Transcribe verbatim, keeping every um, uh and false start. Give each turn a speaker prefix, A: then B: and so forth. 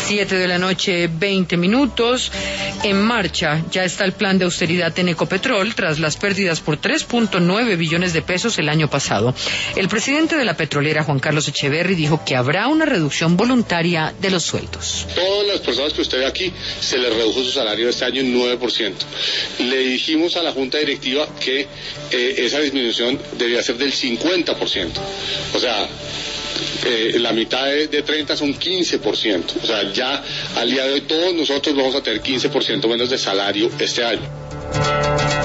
A: Siete de la noche, veinte minutos. En marcha ya está el plan de austeridad en Ecopetrol tras las pérdidas por tres punto nueve billones de pesos el año pasado. El presidente de la petrolera, Juan Carlos Echeverry, dijo que habrá una reducción voluntaria de los sueldos.
B: Todas las personas que usted ve aquí se les redujo su salario este año en nueve por ciento. Le dijimos a la Junta Directiva que eh, esa disminución debía ser del cincuenta por ciento. O sea, Eh, la mitad de, de treinta son quince por ciento. O sea, ya al día de hoy todos nosotros vamos a tener quince por ciento menos de salario este año.